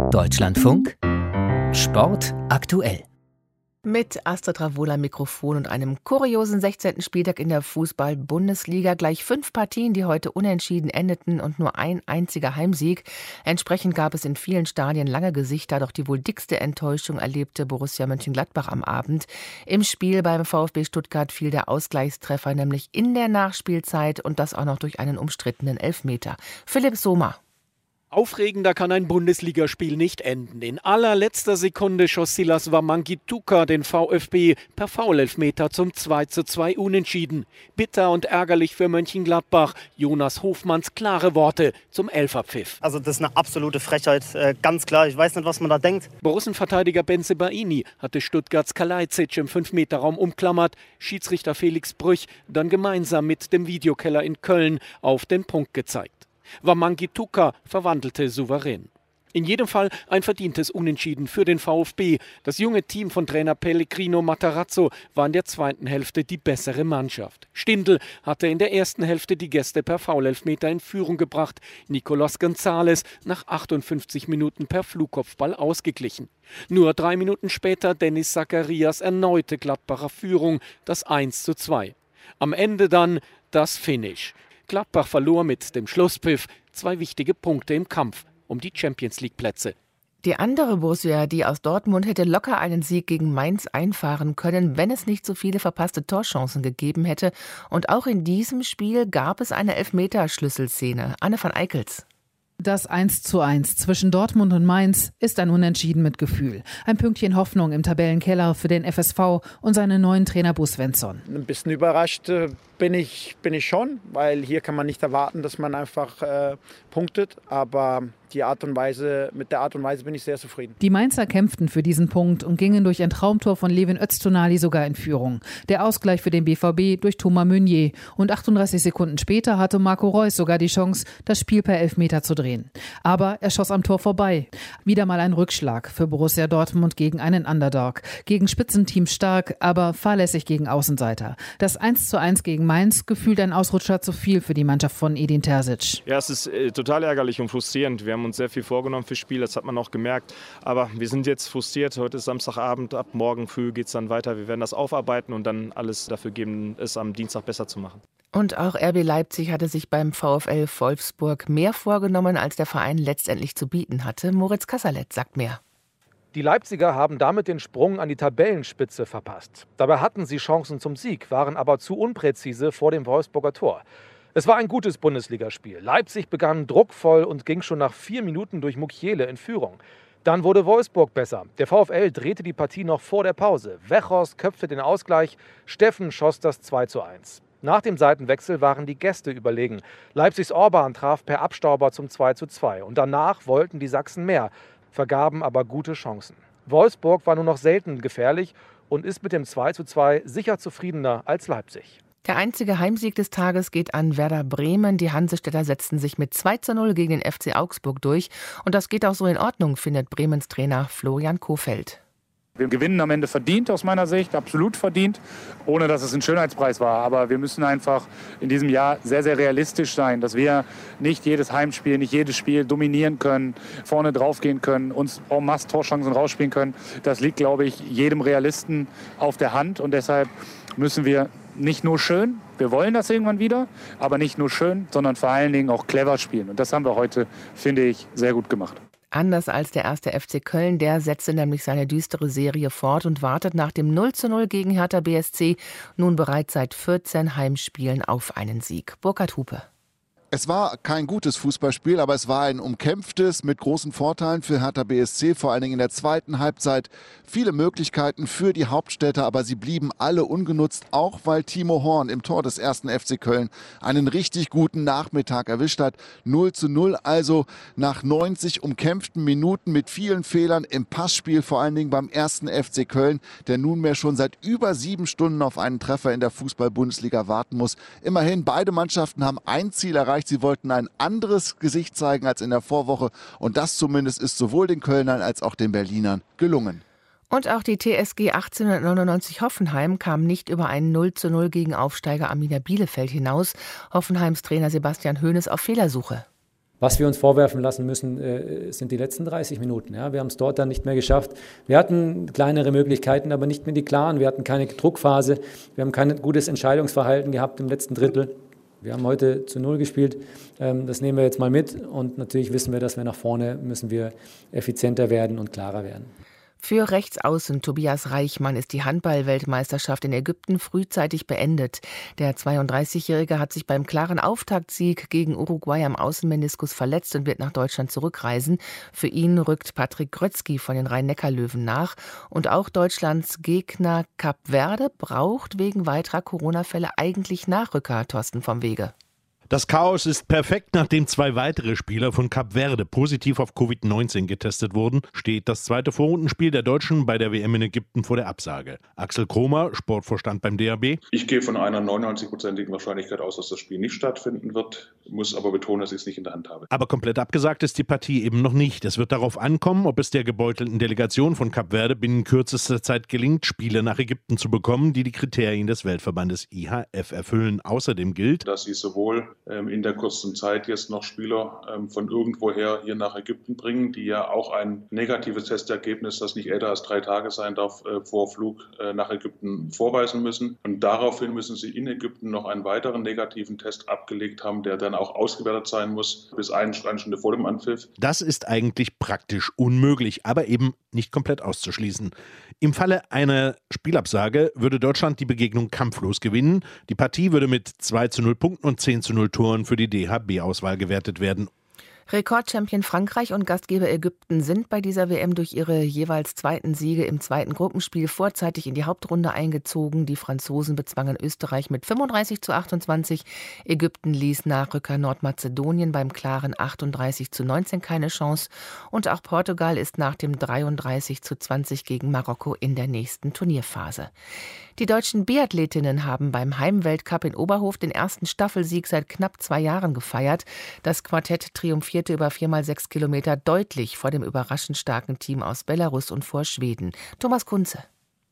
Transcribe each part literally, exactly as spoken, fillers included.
Deutschlandfunk Sport aktuell. Mit Astrid Ravola am Mikrofon und einem kuriosen sechzehnten Spieltag in der Fußball-Bundesliga. Gleich fünf Partien, die heute unentschieden endeten und nur ein einziger Heimsieg. Entsprechend gab es in vielen Stadien lange Gesichter, doch die wohl dickste Enttäuschung erlebte Borussia Mönchengladbach am Abend. Im Spiel beim VfB Stuttgart fiel der Ausgleichstreffer nämlich in der Nachspielzeit und das auch noch durch einen umstrittenen Elfmeter. Philipp Sommer. Aufregender kann ein Bundesligaspiel nicht enden. In allerletzter Sekunde schoss Silas Wamangituka den VfB per Foul-Elfmeter zum zwei zu zwei Unentschieden. Bitter und ärgerlich für Mönchengladbach. Jonas Hofmanns klare Worte zum Elferpfiff. Also das ist eine absolute Frechheit, äh, ganz klar. Ich weiß nicht, was man da denkt. Borussenverteidiger Bensebaini hatte Stuttgarts Kalajdzic im fünf Meter Raum umklammert. Schiedsrichter Felix Brüch dann gemeinsam mit dem Videokeller in Köln auf den Punkt gezeigt. Wamangituka verwandelte souverän. In jedem Fall ein verdientes Unentschieden für den VfB. Das junge Team von Trainer Pellegrino Matarazzo war in der zweiten Hälfte die bessere Mannschaft. Stindl hatte in der ersten Hälfte die Gäste per Foul-Elfmeter in Führung gebracht. Nicolas González nach achtundfünfzig Minuten per Flugkopfball ausgeglichen. Nur drei Minuten später Dennis Zacharias erneute Gladbacher Führung, das eins zu zwei. Am Ende dann das Finish. Gladbach verlor mit dem Schlusspfiff zwei wichtige Punkte im Kampf um die Champions-League-Plätze. Die andere Borussia, die aus Dortmund, hätte locker einen Sieg gegen Mainz einfahren können, wenn es nicht so viele verpasste Torchancen gegeben hätte. Und auch in diesem Spiel gab es eine Elfmeter-Schlüsselszene. Anne van Eickels. Das eins zu eins zwischen Dortmund und Mainz ist ein Unentschieden mit Gefühl. Ein Pünktchen Hoffnung im Tabellenkeller für den F S V und seinen neuen Trainer Bo Svensson. Ein bisschen überrascht äh, bin ich, bin ich schon, weil hier kann man nicht erwarten, dass man einfach äh, punktet. Aber die Art und Weise, mit der Art und Weise bin ich sehr zufrieden. Die Mainzer kämpften für diesen Punkt und gingen durch ein Traumtor von Levin Öztunali sogar in Führung. Der Ausgleich für den B V B durch Thomas Meunier. Und achtunddreißig Sekunden später hatte Marco Reus sogar die Chance, das Spiel per Elfmeter zu drehen. Aber er schoss am Tor vorbei. Wieder mal ein Rückschlag für Borussia Dortmund gegen einen Underdog. Gegen Spitzenteams stark, aber fahrlässig gegen Außenseiter. Das eins zu eins gegen Mainz gefühlt ein Ausrutscher zu viel für die Mannschaft von Edin Terzic. Ja, es ist äh, total ärgerlich und frustrierend. Wir haben uns sehr viel vorgenommen fürs Spiel, das hat man auch gemerkt. Aber wir sind jetzt frustriert. Heute ist Samstagabend, ab morgen früh geht es dann weiter. Wir werden das aufarbeiten und dann alles dafür geben, es am Dienstag besser zu machen. Und auch R B Leipzig hatte sich beim VfL Wolfsburg mehr vorgenommen, als der Verein letztendlich zu bieten hatte. Moritz Kasserlet sagt mehr. Die Leipziger haben damit den Sprung an die Tabellenspitze verpasst. Dabei hatten sie Chancen zum Sieg, waren aber zu unpräzise vor dem Wolfsburger Tor. Es war ein gutes Bundesligaspiel. Leipzig begann druckvoll und ging schon nach vier Minuten durch Mukiele in Führung. Dann wurde Wolfsburg besser. Der VfL drehte die Partie noch vor der Pause. Weghorst köpfte den Ausgleich, Steffen schoss das zwei zu eins. Nach dem Seitenwechsel waren die Gäste überlegen. Leipzigs Orban traf per Abstauber zum zwei zu zwei. Und danach wollten die Sachsen mehr, vergaben aber gute Chancen. Wolfsburg war nur noch selten gefährlich und ist mit dem zwei zu zwei sicher zufriedener als Leipzig. Der einzige Heimsieg des Tages geht an Werder Bremen. Die Hansestädter setzten sich mit zwei zu null gegen den F C Augsburg durch. Und das geht auch so in Ordnung, findet Bremens Trainer Florian Kohfeldt. Wir gewinnen am Ende verdient aus meiner Sicht, absolut verdient, ohne dass es ein Schönheitspreis war. Aber wir müssen einfach in diesem Jahr sehr, sehr realistisch sein, dass wir nicht jedes Heimspiel, nicht jedes Spiel dominieren können, vorne draufgehen können, uns en masse Torchancen rausspielen können. Das liegt, glaube ich, jedem Realisten auf der Hand. Und deshalb müssen wir nicht nur schön, wir wollen das irgendwann wieder, aber nicht nur schön, sondern vor allen Dingen auch clever spielen. Und das haben wir heute, finde ich, sehr gut gemacht. Anders als der erste F C Köln, der setzte nämlich seine düstere Serie fort und wartet nach dem null zu null gegen Hertha B S C nun bereits seit vierzehn Heimspielen auf einen Sieg. Burkhard Hupe. Es war kein gutes Fußballspiel, aber es war ein umkämpftes mit großen Vorteilen für Hertha B S C, vor allen Dingen in der zweiten Halbzeit. Viele Möglichkeiten für die Hauptstädter, aber sie blieben alle ungenutzt, auch weil Timo Horn im Tor des ersten F C Köln einen richtig guten Nachmittag erwischt hat. null zu null also nach neunzig umkämpften Minuten mit vielen Fehlern im Passspiel, vor allen Dingen beim ersten F C Köln, der nunmehr schon seit über sieben Stunden auf einen Treffer in der Fußball-Bundesliga warten muss. Immerhin, beide Mannschaften haben ein Ziel erreicht. Sie wollten ein anderes Gesicht zeigen als in der Vorwoche und das zumindest ist sowohl den Kölnern als auch den Berlinern gelungen. Und auch die T S G achtzehnhundertneunundneunzig Hoffenheim kam nicht über ein null zu null gegen Aufsteiger Arminia Bielefeld hinaus. Hoffenheims Trainer Sebastian Hoeneß auf Fehlersuche. Was wir uns vorwerfen lassen müssen, äh, sind die letzten dreißig Minuten. Ja, wir haben es dort dann nicht mehr geschafft. Wir hatten kleinere Möglichkeiten, aber nicht mehr die klaren. Wir hatten keine Druckphase. Wir haben kein gutes Entscheidungsverhalten gehabt im letzten Drittel. Wir haben heute zu Null gespielt. Ähm, das nehmen wir jetzt mal mit. Und natürlich wissen wir, dass wir nach vorne müssen wir effizienter werden und klarer werden. Für Rechtsaußen Tobias Reichmann ist die Handball-Weltmeisterschaft in Ägypten frühzeitig beendet. Der zweiunddreißigjährige hat sich beim klaren Auftaktsieg gegen Uruguay am Außenmeniskus verletzt und wird nach Deutschland zurückreisen. Für ihn rückt Patrick Grötzky von den Rhein-Neckar-Löwen nach. Und auch Deutschlands Gegner Kap Verde braucht wegen weiterer Corona-Fälle eigentlich Nachrücker, Thorsten vom Wege. Das Chaos ist perfekt, nachdem zwei weitere Spieler von Kap Verde positiv auf Covid neunzehn getestet wurden, steht das zweite Vorrundenspiel der Deutschen bei der W M in Ägypten vor der Absage. Axel Kromer, Sportvorstand beim D H B. Ich gehe von einer neunundneunzig-prozentigen Wahrscheinlichkeit aus, dass das Spiel nicht stattfinden wird, muss aber betonen, dass ich es nicht in der Hand habe. Aber komplett abgesagt ist die Partie eben noch nicht. Es wird darauf ankommen, ob es der gebeutelten Delegation von Kap Verde binnen kürzester Zeit gelingt, Spieler nach Ägypten zu bekommen, die die Kriterien des Weltverbandes I H F erfüllen. Außerdem gilt, dass sie sowohl in der kurzen Zeit jetzt noch Spieler von irgendwoher hier nach Ägypten bringen, die ja auch ein negatives Testergebnis, das nicht älter als drei Tage sein darf, vor Flug nach Ägypten vorweisen müssen. Und daraufhin müssen sie in Ägypten noch einen weiteren negativen Test abgelegt haben, der dann auch ausgewertet sein muss bis eine Stunde vor dem Anpfiff. Das ist eigentlich praktisch unmöglich, aber eben nicht komplett auszuschließen. Im Falle einer Spielabsage würde Deutschland die Begegnung kampflos gewinnen. Die Partie würde mit zwei zu null Punkten und zehn zu null Toren für die D H B-Auswahl gewertet werden. Rekordchampion Frankreich und Gastgeber Ägypten sind bei dieser W M durch ihre jeweils zweiten Siege im zweiten Gruppenspiel vorzeitig in die Hauptrunde eingezogen. Die Franzosen bezwangen Österreich mit fünfunddreißig zu achtundzwanzig. Ägypten ließ Nachrücker Nordmazedonien beim klaren achtunddreißig zu neunzehn keine Chance. Und auch Portugal ist nach dem dreiunddreißig zu zwanzig gegen Marokko in der nächsten Turnierphase. Die deutschen Biathletinnen haben beim Heimweltcup in Oberhof den ersten Staffelsieg seit knapp zwei Jahren gefeiert. Das Quartett triumphierte über vier mal sechs Kilometer deutlich vor dem überraschend starken Team aus Belarus und vor Schweden. Thomas Kunze.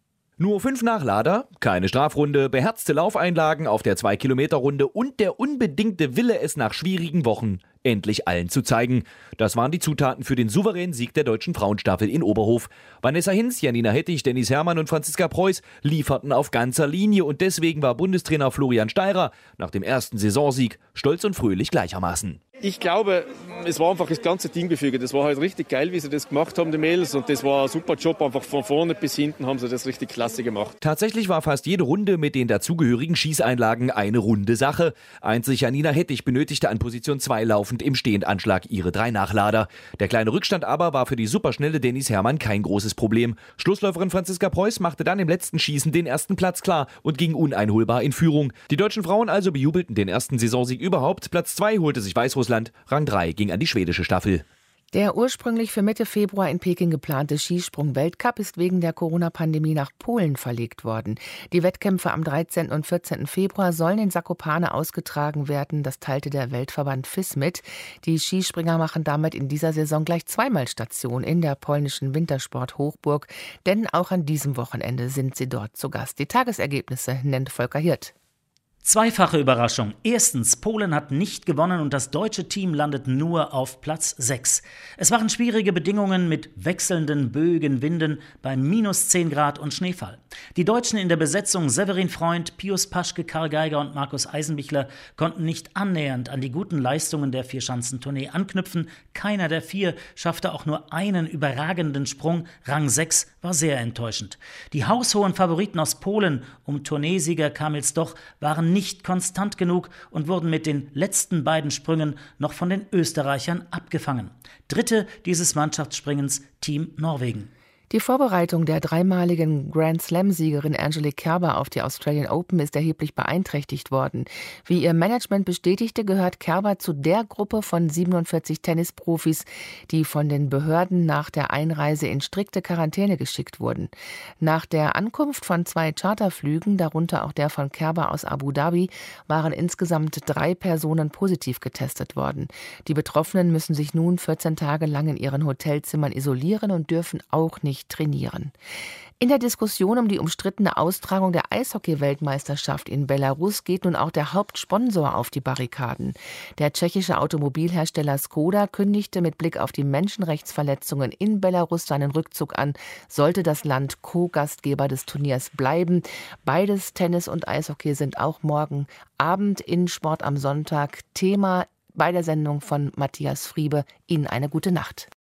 Nur fünf Nachlader, keine Strafrunde, beherzte Laufeinlagen auf der zwei Kilometer Runde und der unbedingte Wille, es nach schwierigen Wochen endlich allen zu zeigen. Das waren die Zutaten für den souveränen Sieg der deutschen Frauenstaffel in Oberhof. Vanessa Hinz, Janina Hettich, Dennis Herrmann und Franziska Preuß lieferten auf ganzer Linie und deswegen war Bundestrainer Florian Steirer nach dem ersten Saisonsieg stolz und fröhlich gleichermaßen. Ich glaube, es war einfach das ganze Teamgefüge. Das war halt richtig geil, wie sie das gemacht haben, die Mädels. Und das war ein super Job. Einfach von vorne bis hinten haben sie das richtig klasse gemacht. Tatsächlich war fast jede Runde mit den dazugehörigen Schießeinlagen eine runde Sache. Einzig Janina Hettich benötigte an Position zwei laufend im Stehendanschlag ihre drei Nachlader. Der kleine Rückstand aber war für die superschnelle Dennis Herrmann kein großes Problem. Schlussläuferin Franziska Preuß machte dann im letzten Schießen den ersten Platz klar und ging uneinholbar in Führung. Die deutschen Frauen also bejubelten den ersten Saisonsieg überhaupt. Platz zwei holte sich Weißrussland. Rang drei ging an die schwedische Staffel. Der ursprünglich für Mitte Februar in Peking geplante Skisprung-Weltcup ist wegen der Corona-Pandemie nach Polen verlegt worden. Die Wettkämpfe am dreizehnten und vierzehnten Februar sollen in Zakopane ausgetragen werden. Das teilte der Weltverband F I S mit. Die Skispringer machen damit in dieser Saison gleich zweimal Station in der polnischen Wintersport-Hochburg. Denn auch an diesem Wochenende sind sie dort zu Gast. Die Tagesergebnisse nennt Volker Hirt. Zweifache Überraschung. Erstens, Polen hat nicht gewonnen und das deutsche Team landet nur auf Platz sechs. Es waren schwierige Bedingungen mit wechselnden Bögen Winden bei minus zehn Grad und Schneefall. Die Deutschen in der Besetzung Severin Freund, Pius Paschke, Karl Geiger und Markus Eisenbichler konnten nicht annähernd an die guten Leistungen der Vierschanzentournee anknüpfen. Keiner der vier schaffte auch nur einen überragenden Sprung. Rang sechs war sehr enttäuschend. Die haushohen Favoriten aus Polen um Tourneesieger Kamils Doch waren nicht konstant genug und wurden mit den letzten beiden Sprüngen noch von den Österreichern abgefangen. Dritte dieses Mannschaftsspringens Team Norwegen. Die Vorbereitung der dreimaligen Grand-Slam-Siegerin Angelique Kerber auf die Australian Open ist erheblich beeinträchtigt worden. Wie ihr Management bestätigte, gehört Kerber zu der Gruppe von siebenundvierzig Tennisprofis, die von den Behörden nach der Einreise in strikte Quarantäne geschickt wurden. Nach der Ankunft von zwei Charterflügen, darunter auch der von Kerber aus Abu Dhabi, waren insgesamt drei Personen positiv getestet worden. Die Betroffenen müssen sich nun vierzehn Tage lang in ihren Hotelzimmern isolieren und dürfen auch nicht nicht trainieren. In der Diskussion um die umstrittene Austragung der Eishockey-Weltmeisterschaft in Belarus geht nun auch der Hauptsponsor auf die Barrikaden. Der tschechische Automobilhersteller Skoda kündigte mit Blick auf die Menschenrechtsverletzungen in Belarus seinen Rückzug an, sollte das Land Co-Gastgeber des Turniers bleiben. Beides, Tennis und Eishockey, sind auch morgen Abend in Sport am Sonntag Thema bei der Sendung von Matthias Friebe. Ihnen eine gute Nacht.